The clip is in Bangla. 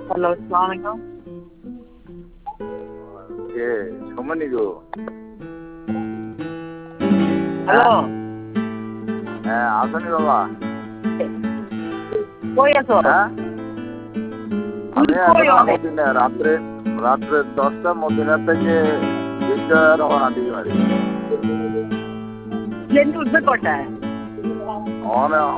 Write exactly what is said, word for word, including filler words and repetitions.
হ্যালো, আসসালামু আলাইকুম। কে সুমনি গো? হ্যালো। হ্যাঁ, আসনি বাবা? কই আছো? হ্যাঁ, আমি কই এখন অনে? মদিনা। রাত্রে রাত্রে দশটা মদিনা থেকে তিনটা রওনা দিই বাড়ি। প্লেন উঠবে কটায়? অনে